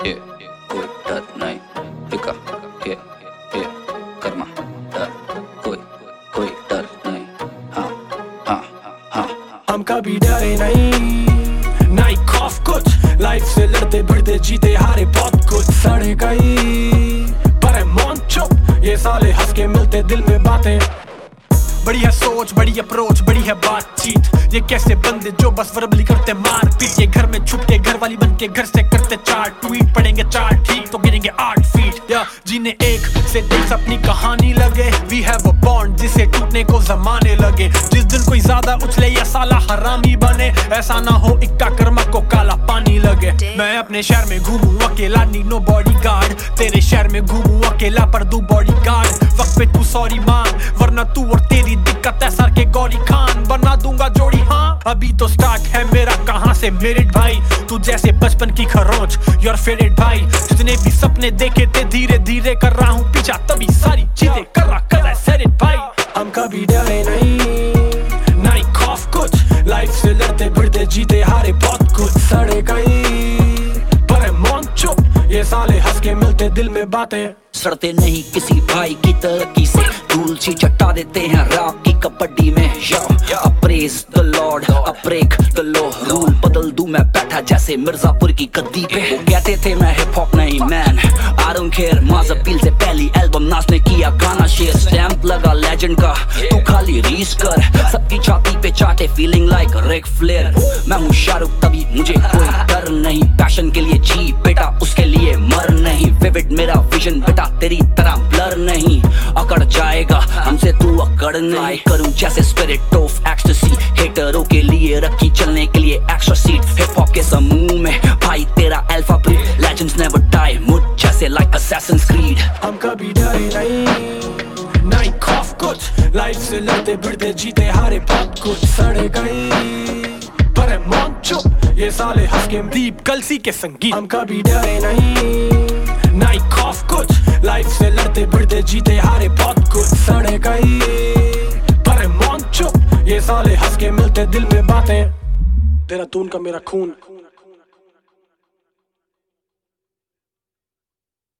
ये कोई डर नहीं फिका ये कर्मा डर कोई डर नहीं। हाँ हाँ हाँ हम कभी डरे नहीं खौफ कुछ, लाइफ से लड़ते भिड़ते जीते हारे बहुत कुछ। सड़े गई पर है मौन चुप, ये साले हंस के मिलते दिल में बातें। बड़ी है सोच, बड़ी अप्रोच, बड़ी है बातचीत। ये कैसे बंदे जो बस वर्बली करते मार पीट। ये घर में छुप के घर वाली बन के घर से करते 4 ट्वीट। पढ़ेंगे 4 ठीक तो गिरेंगे 8 फीट। या जीने एक से देख अपनी कहानी लगे। वी हैव अ बॉन्ड जिसे टूटने को जमाने लगे। जिस दिन कोई ज्यादा उछले या साला हरामी बने, ऐसा ना हो इक्का कर्मा को काला पानी लगे। मैं अपने शहर में घूमूं अकेला, नी नो बॉडी गार्ड। तेरे शहर में घूमूं अकेला पर दू बॉडी गार्ड। वक्त पे तू सॉरी मांग वरना तू और तेरी दिक्कत है सर के गौरी खान। बना दूंगा जोड़ी हाँ, अभी तो स्टार्ट है मेरा कहाँ से मेरिट भाई। तू जैसे बचपन की खरोंच योर फेवरेट भाई। जितने भी सपने देखे थे धीरे धीरे कर रहा हूँ पीछा, तभी सारी चीजें कर रहा सेड इट भाई। हम कभी डरे नहीं खौफ कुछ, लाइफ से लड़ते भिड़ते जीते हारे बहुत कुछ। सड़े गई पर है मौन चुप, ये साले हंस के मिलते दिल में बातें। सड़ते नहीं किसी भाई की तरक्की से, धूल सी चट्टा देते हैं राग की कबड्डी में। Praise the lord break the law, rule बदल दूं मैं बैठा जैसे मिर्जापुर की गद्दी पे। वो कहते थे मैं हिप हॉप नहीं man, I don't care. Mass appeal से पहली एल्बम नाचने किया गाना शेयर। स्टैंप लगा लेजेंड का तू खाली रीच कर, सबकी छाती पे चाटे फीलिंग लाइक रिक फ्लेयर। मैं हूँ शाहरुख तभी मुझे कोई डर नहीं। पैशन के लिए जी बेटा उसके लिए मर नहीं। विविड मेरा विजन बेटा तेरी तरह ब्लर नहीं। अकड़ जाएगा हमसे तू अकड़ नहीं। करूं जैसे स्पिरिट ऑफ एक्सटेसी, हेटरों के लिए रखी चलने के लिए एक्स्ट्रा सीट। हिप हॉप के समूह में भाई तेरा alpha breed. Legends never die मुझ जैसे लाइक असैसिन्स क्रीड। हम कभी डरे नहीं खौफ कुछ, लाइफ से लड़ते भिड़ते जीते हारे बहुत कुछ। सड़े गई पर है मौन चुप, ये साले हंस के दीप कलसी के संगीत। हम कभी डरे नहीं खौफ कुछ, लाइफ से लड़ते भिड़ते जीते हारे बहुत कुछ। सड़े गई पर है मौन चुप, ये साले हंस के मिलते दिल में बातें। तेरा तून का मेरा खून।